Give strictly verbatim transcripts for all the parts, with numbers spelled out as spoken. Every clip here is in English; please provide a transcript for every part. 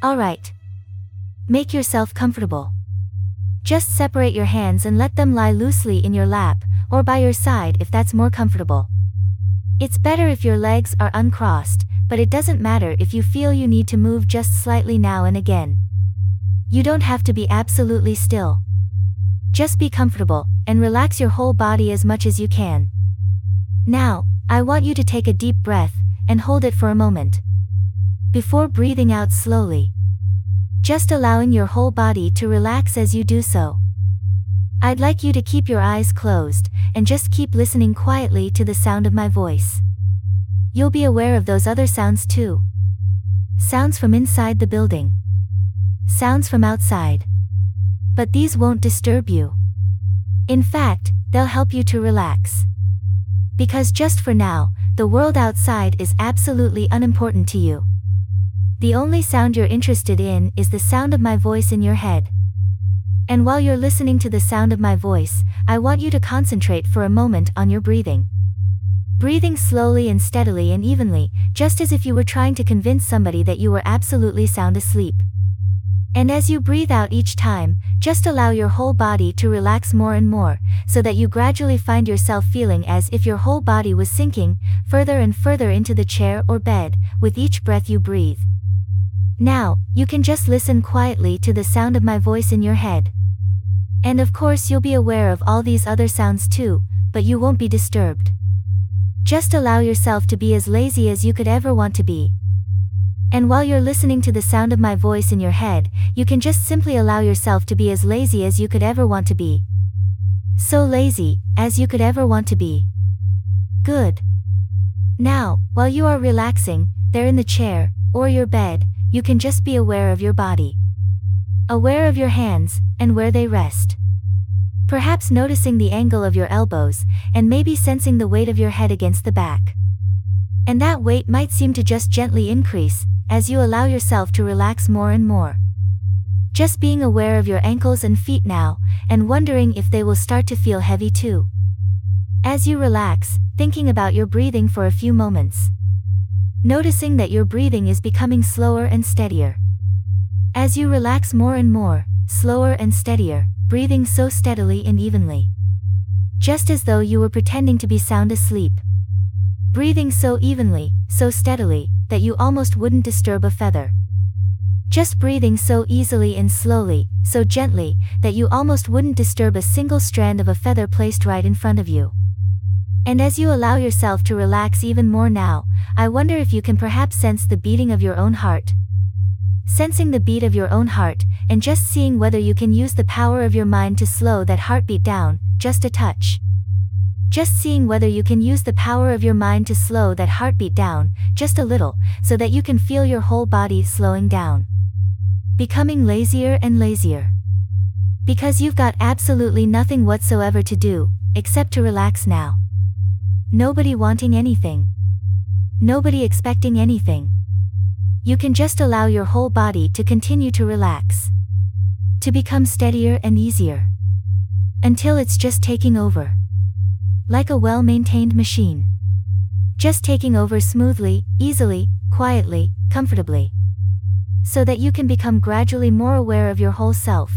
Alright. Make yourself comfortable. Just separate your hands and let them lie loosely in your lap, or by your side if that's more comfortable. It's better if your legs are uncrossed, but it doesn't matter if you feel you need to move just slightly now and again. You don't have to be absolutely still. Just be comfortable, and relax your whole body as much as you can. Now, I want you to take a deep breath, and hold it for a moment. Before breathing out slowly. Just allowing your whole body to relax as you do so. I'd like you to keep your eyes closed, and just keep listening quietly to the sound of my voice. You'll be aware of those other sounds too. Sounds from inside the building. Sounds from outside. But these won't disturb you. In fact, they'll help you to relax. Because just for now, the world outside is absolutely unimportant to you. The only sound you're interested in is the sound of my voice in your head. And while you're listening to the sound of my voice, I want you to concentrate for a moment on your breathing. Breathing slowly and steadily and evenly, just as if you were trying to convince somebody that you were absolutely sound asleep. And as you breathe out each time, just allow your whole body to relax more and more, so that you gradually find yourself feeling as if your whole body was sinking further and further into the chair or bed with each breath you breathe. Now, you can just listen quietly to the sound of my voice in your head. And of course you'll be aware of all these other sounds too, but you won't be disturbed. Just allow yourself to be as lazy as you could ever want to be. And while you're listening to the sound of my voice in your head, you can just simply allow yourself to be as lazy as you could ever want to be. So lazy, as you could ever want to be. Good. Now, while you are relaxing, there in the chair, or your bed, you can just be aware of your body. Aware of your hands, and where they rest. Perhaps noticing the angle of your elbows, and maybe sensing the weight of your head against the back. And that weight might seem to just gently increase, as you allow yourself to relax more and more. Just being aware of your ankles and feet now, and wondering if they will start to feel heavy too. As you relax, thinking about your breathing for a few moments. Noticing that your breathing is becoming slower and steadier. As you relax more and more, slower and steadier, breathing so steadily and evenly. Just as though you were pretending to be sound asleep. Breathing so evenly, so steadily, that you almost wouldn't disturb a feather. Just breathing so easily and slowly, so gently, that you almost wouldn't disturb a single strand of a feather placed right in front of you. And as you allow yourself to relax even more now, I wonder if you can perhaps sense the beating of your own heart. Sensing the beat of your own heart, and just seeing whether you can use the power of your mind to slow that heartbeat down, just a touch. Just seeing whether you can use the power of your mind to slow that heartbeat down, just a little, so that you can feel your whole body slowing down. Becoming lazier and lazier. Because you've got absolutely nothing whatsoever to do, except to relax now. Nobody wanting anything. Nobody expecting anything. You can just allow your whole body to continue to relax. To become steadier and easier. Until it's just taking over. Like a well-maintained machine. Just taking over smoothly, easily, quietly, comfortably. So that you can become gradually more aware of your whole self.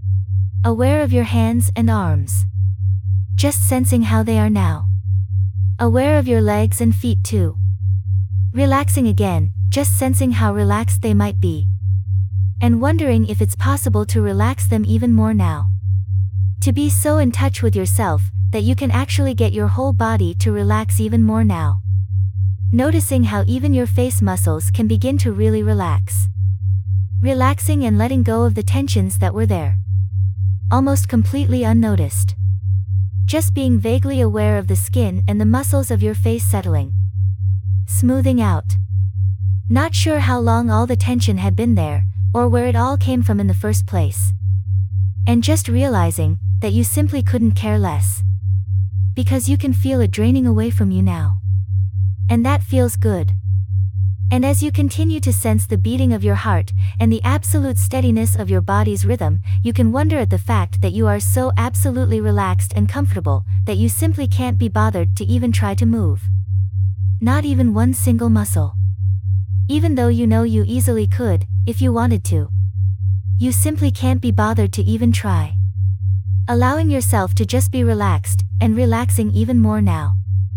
Aware of your hands and arms. Just sensing how they are now. Aware of your legs and feet too. Relaxing again, just sensing how relaxed they might be. And wondering if it's possible to relax them even more now. To be so in touch with yourself, that you can actually get your whole body to relax even more now. Noticing how even your face muscles can begin to really relax. Relaxing and letting go of the tensions that were there. Almost completely unnoticed. Just being vaguely aware of the skin and the muscles of your face settling. Smoothing out. Not sure how long all the tension had been there, or where it all came from in the first place. And just realizing that you simply couldn't care less. Because you can feel it draining away from you now. And that feels good. And as you continue to sense the beating of your heart, and the absolute steadiness of your body's rhythm, you can wonder at the fact that you are so absolutely relaxed and comfortable, that you simply can't be bothered to even try to move. Not even one single muscle. Even though you know you easily could, if you wanted to. You simply can't be bothered to even try. Allowing yourself to just be relaxed, and relaxing even more now.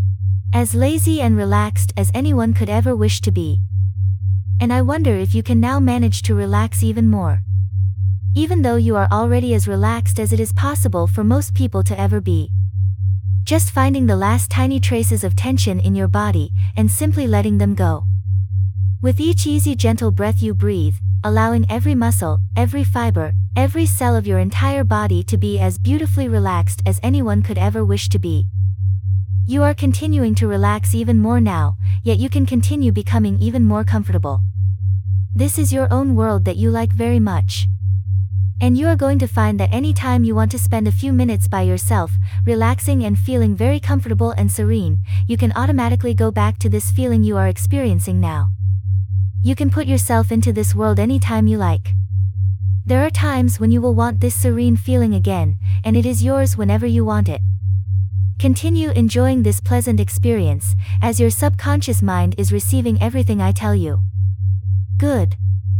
As lazy and relaxed as anyone could ever wish to be. And I wonder if you can now manage to relax even more. Even though you are already as relaxed as it is possible for most people to ever be. Just finding the last tiny traces of tension in your body, and simply letting them go. With each easy gentle breath you breathe, allowing every muscle, every fiber, every cell of your entire body to be as beautifully relaxed as anyone could ever wish to be. You are continuing to relax even more now, yet you can continue becoming even more comfortable. This is your own world that you like very much. And you are going to find that any time you want to spend a few minutes by yourself, relaxing and feeling very comfortable and serene, you can automatically go back to this feeling you are experiencing now. You can put yourself into this world anytime you like. There are times when you will want this serene feeling again, and it is yours whenever you want it. Continue enjoying this pleasant experience, as your subconscious mind is receiving everything I tell you. Good.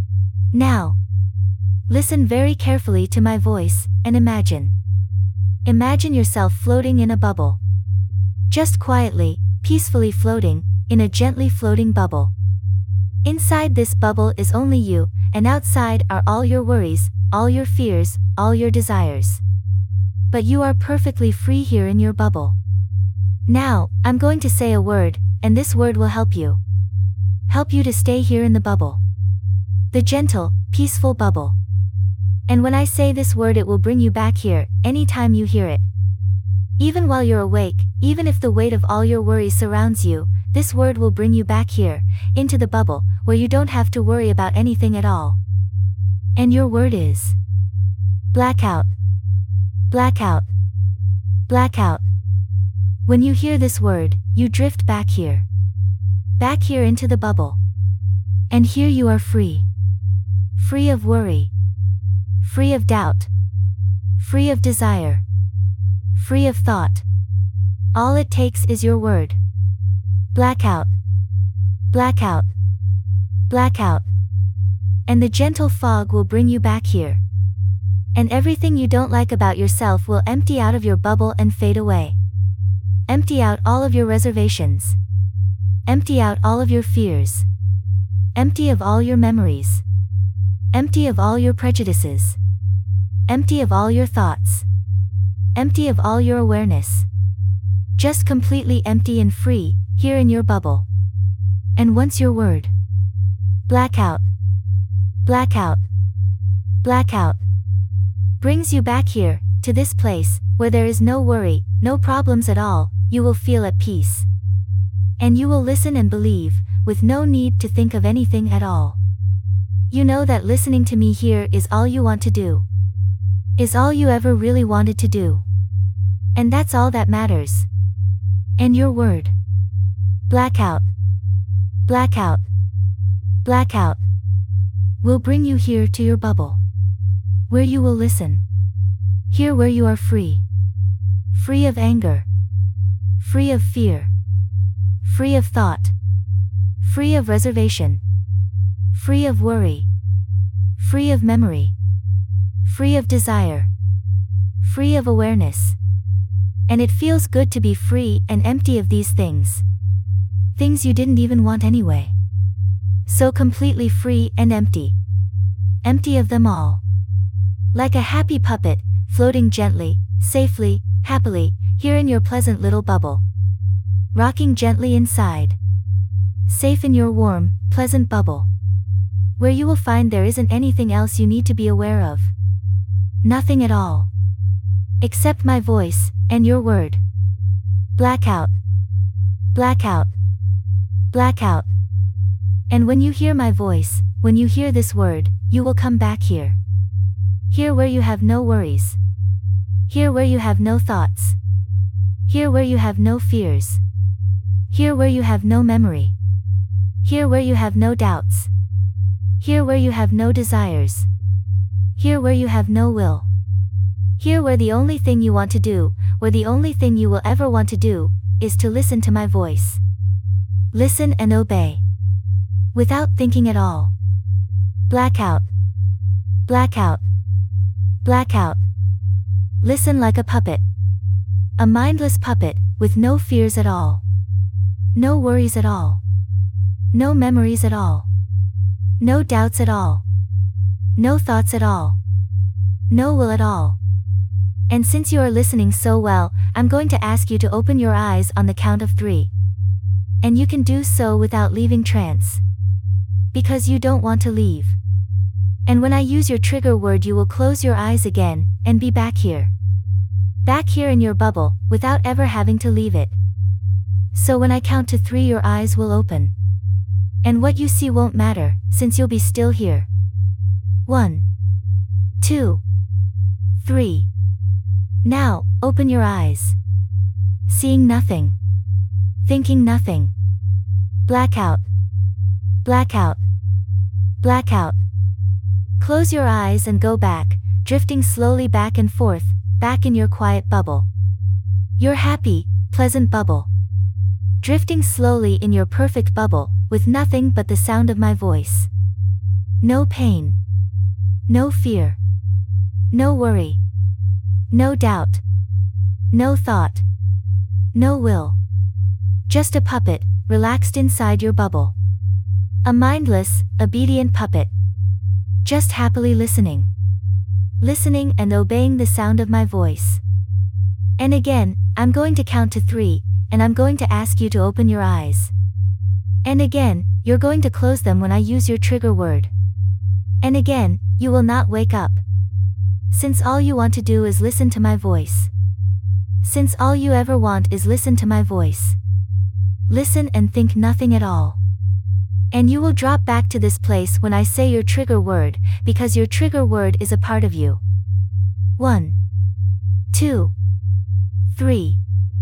Now, listen very carefully to my voice, and imagine. Imagine yourself floating in a bubble. Just quietly, peacefully floating, in a gently floating bubble. Inside this bubble is only you, and outside are all your worries, all your fears, all your desires. But you are perfectly free here in your bubble. Now, I'm going to say a word, and this word will help you. Help you to stay here in the bubble. The gentle, peaceful bubble. And when I say this word, it will bring you back here, anytime you hear it. Even while you're awake, even if the weight of all your worries surrounds you, this word will bring you back here, into the bubble, where you don't have to worry about anything at all. And your word is blackout. Blackout. Blackout. When you hear this word, you drift back here. Back here into the bubble. And here you are free. Free of worry. Free of doubt. Free of desire. Free of thought. All it takes is your word. Blackout. Blackout. Blackout. And the gentle fog will bring you back here. And everything you don't like about yourself will empty out of your bubble and fade away. Empty out all of your reservations. Empty out all of your fears. Empty of all your memories. Empty of all your prejudices. Empty of all your thoughts. Empty of all your awareness. Just completely empty and free, here in your bubble. And once your word. Blackout. Blackout. Blackout. Brings you back here, to this place, where there is no worry, no problems at all, you will feel at peace. And you will listen and believe, with no need to think of anything at all. You know that listening to me here is all you want to do. Is all you ever really wanted to do. And that's all that matters. And your word. Blackout. Blackout. Blackout. Will bring you here to your bubble. Where you will listen. Here where you are free. Free of anger. Free of fear. Free of thought. Free of reservation. Free of worry. Free of memory. Free of desire. Free of awareness. And it feels good to be free and empty of these things. Things you didn't even want anyway. So completely free and empty. Empty of them all. Like a happy puppet, floating gently, safely, happily, here in your pleasant little bubble. Rocking gently inside. Safe in your warm, pleasant bubble. Where you will find there isn't anything else you need to be aware of. Nothing at all. Except my voice, and your word. Blackout. Blackout. Blackout. And when you hear my voice, when you hear this word, you will come back here. Here where you have no worries. Here where you have no thoughts. Here where you have no fears. Here where you have no memory. Here where you have no doubts. Here where you have no desires. Here where you have no will. Here where the only thing you want to do, where the only thing you will ever want to do, is to listen to my voice. Listen and obey. Without thinking at all. Blackout. Blackout. Blackout. Listen like a puppet. A mindless puppet, with no fears at all. No worries at all. No memories at all. No doubts at all. No thoughts at all. No will at all. And since you are listening so well, I'm going to ask you to open your eyes on the count of three. And you can do so without leaving trance. Because you don't want to leave. And when I use your trigger word, you will close your eyes again, and be back here. Back here in your bubble, without ever having to leave it. So when I count to three, your eyes will open. And what you see won't matter, since you'll be still here. One. Two. Three. Now, open your eyes. Seeing nothing. Thinking nothing. Blackout. Blackout. Blackout. Close your eyes and go back, drifting slowly back and forth, back in your quiet bubble. Your happy, pleasant bubble. Drifting slowly in your perfect bubble, with nothing but the sound of my voice. No pain. No fear. No worry. No doubt. No thought. No will. Just a puppet, relaxed inside your bubble. A mindless, obedient puppet. Just happily listening. Listening and obeying the sound of my voice. And again, I'm going to count to three, and I'm going to ask you to open your eyes. And again, you're going to close them when I use your trigger word. And again, you will not wake up. Since all you want to do is listen to my voice. Since all you ever want is listen to my voice. Listen and think nothing at all. And you will drop back to this place when I say your trigger word, because your trigger word is a part of you. One. Two. Three.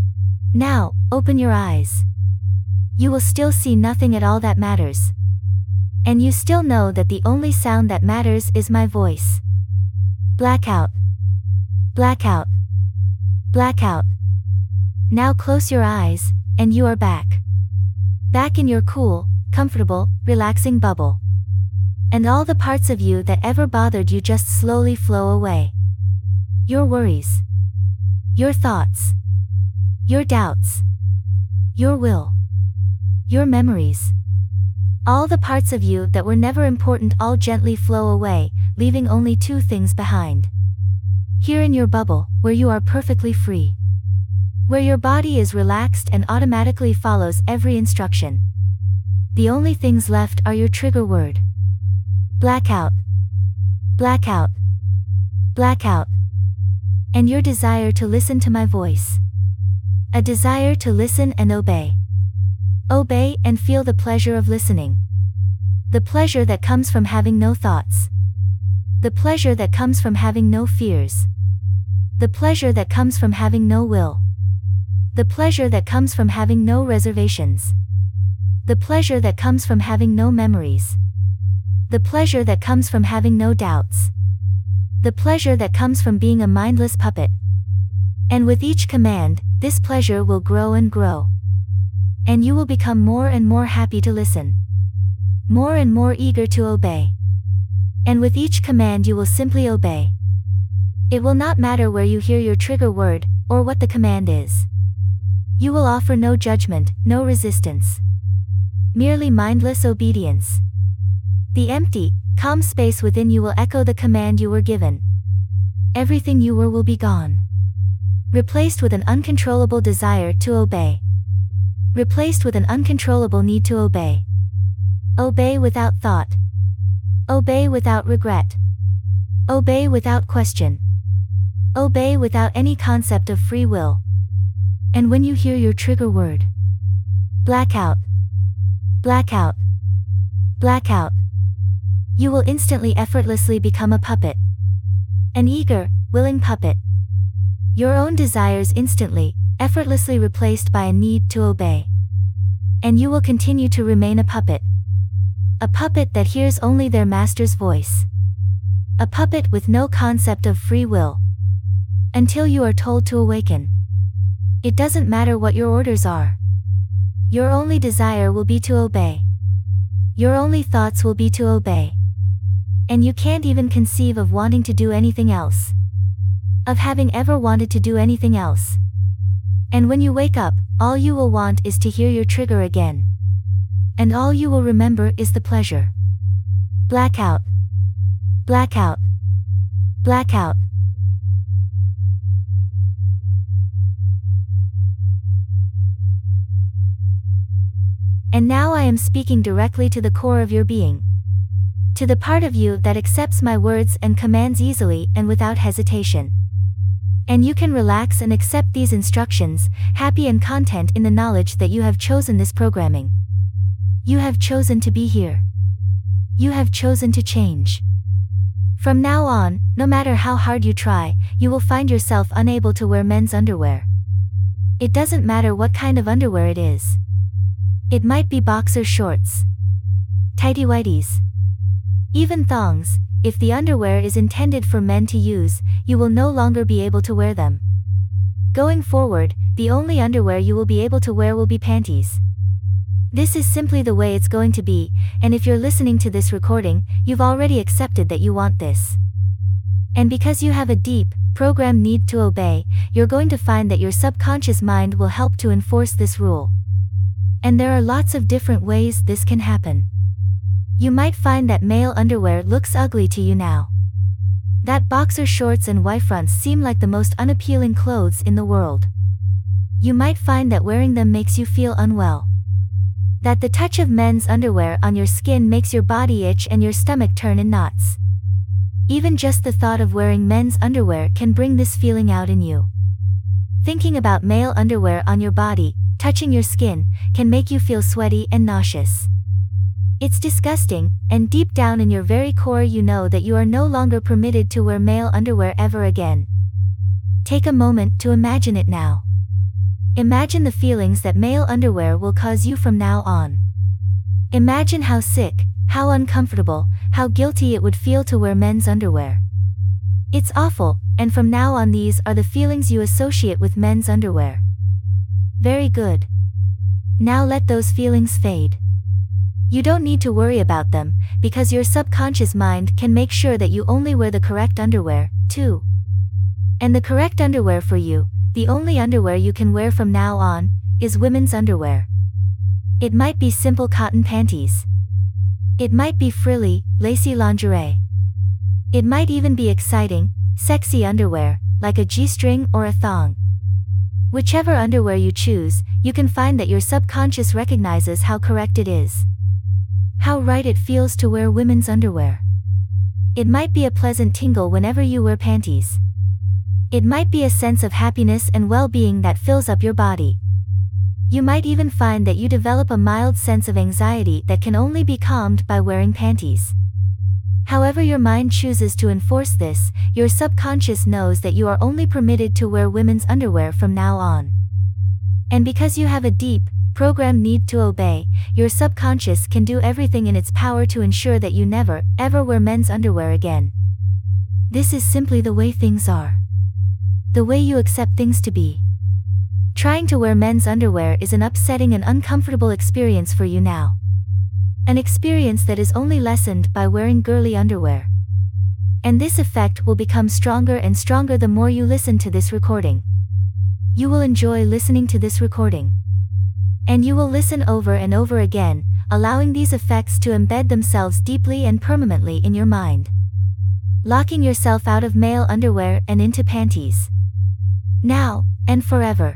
Now, open your eyes. You will still see nothing at all that matters. And you still know that the only sound that matters is my voice. Blackout. Blackout. Blackout. Now close your eyes, and you are back. Back in your cool, comfortable, relaxing bubble. And all the parts of you that ever bothered you just slowly flow away. Your worries. Your thoughts. Your doubts. Your will. Your memories. All the parts of you that were never important all gently flow away, leaving only two things behind. Here in your bubble, where you are perfectly free. Where your body is relaxed and automatically follows every instruction. The only things left are your trigger word. Blackout. Blackout. Blackout. And your desire to listen to my voice. A desire to listen and obey. Obey and feel the pleasure of listening. The pleasure that comes from having no thoughts. The pleasure that comes from having no fears. The pleasure that comes from having no will. The pleasure that comes from having no reservations. The pleasure that comes from having no memories. The pleasure that comes from having no doubts. The pleasure that comes from being a mindless puppet. And with each command, this pleasure will grow and grow. And you will become more and more happy to listen. More and more eager to obey. And with each command you will simply obey. It will not matter where you hear your trigger word, or what the command is. You will offer no judgment, no resistance. Merely mindless obedience. The empty, calm space within you will echo the command you were given. Everything you were will be gone. Replaced with an uncontrollable desire to obey. Replaced with an uncontrollable need to obey. Obey without thought. Obey without regret. Obey without question. Obey without any concept of free will. And when you hear your trigger word, blackout, blackout, blackout, you will instantly effortlessly become a puppet. An eager, willing puppet. Your own desires instantly, effortlessly replaced by a need to obey. And you will continue to remain a puppet. A puppet that hears only their master's voice. A puppet with no concept of free will. Until you are told to awaken. It doesn't matter what your orders are. Your only desire will be to obey. Your only thoughts will be to obey. And you can't even conceive of wanting to do anything else. Of having ever wanted to do anything else. And when you wake up, all you will want is to hear your trigger again. And all you will remember is the pleasure. Blackout. Blackout. Blackout. And now I am speaking directly to the core of your being. To the part of you that accepts my words and commands easily and without hesitation. And you can relax and accept these instructions, happy and content in the knowledge that you have chosen this programming. You have chosen to be here. You have chosen to change. From now on, no matter how hard you try, you will find yourself unable to wear men's underwear. It doesn't matter what kind of underwear it is. It might be boxer shorts, tighty-whities, even thongs. If the underwear is intended for men to use, you will no longer be able to wear them. Going forward, the only underwear you will be able to wear will be panties. This is simply the way it's going to be, and if you're listening to this recording, you've already accepted that you want this. And because you have a deep, programmed need to obey, you're going to find that your subconscious mind will help to enforce this rule. And there are lots of different ways this can happen. You might find that male underwear looks ugly to you now. That boxer shorts and Y-fronts seem like the most unappealing clothes in the world. You might find that wearing them makes you feel unwell. That the touch of men's underwear on your skin makes your body itch and your stomach turn in knots. Even just the thought of wearing men's underwear can bring this feeling out in you. Thinking about male underwear on your body, touching your skin, can make you feel sweaty and nauseous. It's disgusting, and deep down in your very core you know that you are no longer permitted to wear male underwear ever again. Take a moment to imagine it now. Imagine the feelings that male underwear will cause you from now on. Imagine how sick, how uncomfortable, how guilty it would feel to wear men's underwear. It's awful, and from now on these are the feelings you associate with men's underwear. Very good. Now let those feelings fade. You don't need to worry about them, because your subconscious mind can make sure that you only wear the correct underwear, too. And the correct underwear for you, the only underwear you can wear from now on, is women's underwear. It might be simple cotton panties. It might be frilly, lacy lingerie. It might even be exciting, sexy underwear, like a G-string or a thong. Whichever underwear you choose, you can find that your subconscious recognizes how correct it is. How right it feels to wear women's underwear. It might be a pleasant tingle whenever you wear panties. It might be a sense of happiness and well-being that fills up your body. You might even find that you develop a mild sense of anxiety that can only be calmed by wearing panties. However your mind chooses to enforce this, your subconscious knows that you are only permitted to wear women's underwear from now on. And because you have a deep, programmed need to obey, your subconscious can do everything in its power to ensure that you never, ever wear men's underwear again. This is simply the way things are. The way you accept things to be. Trying to wear men's underwear is an upsetting and uncomfortable experience for you now. An experience that is only lessened by wearing girly underwear. And this effect will become stronger and stronger the more you listen to this recording. You will enjoy listening to this recording. And you will listen over and over again, allowing these effects to embed themselves deeply and permanently in your mind. Locking yourself out of male underwear and into panties. Now, and forever.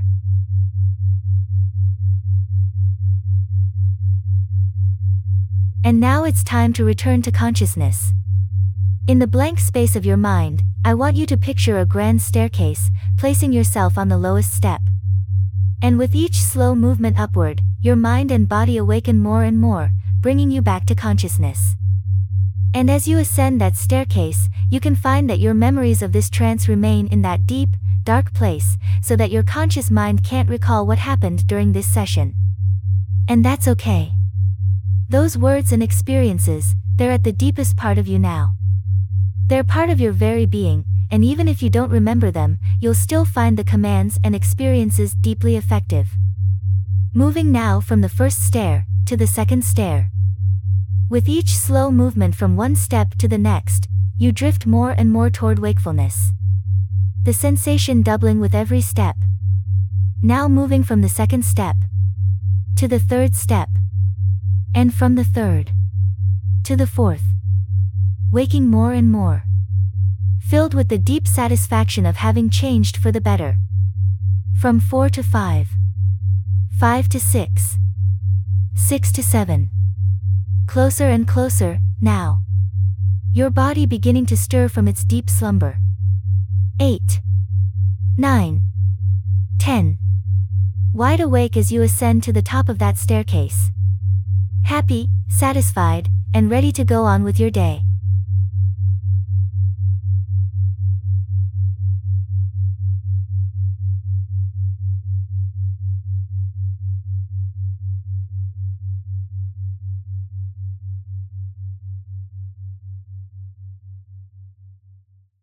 And now it's time to return to consciousness. In the blank space of your mind, I want you to picture a grand staircase, placing yourself on the lowest step. And with each slow movement upward, your mind and body awaken more and more, bringing you back to consciousness. And as you ascend that staircase, you can find that your memories of this trance remain in that deep, dark place, so that your conscious mind can't recall what happened during this session. And that's okay. Those words and experiences, they're at the deepest part of you now. They're part of your very being, and even if you don't remember them, you'll still find the commands and experiences deeply effective. Moving now from the first stair, to the second stair. With each slow movement from one step to the next, you drift more and more toward wakefulness. The sensation doubling with every step. Now moving from the second step to the third step, and from the third to the fourth. Waking more and more, filled with the deep satisfaction of having changed for the better. From four to five, five to six, six to seven. Closer and closer, now. Your body beginning to stir from its deep slumber. eight, nine, ten. Wide awake as you ascend to the top of that staircase. Happy, satisfied, and ready to go on with your day.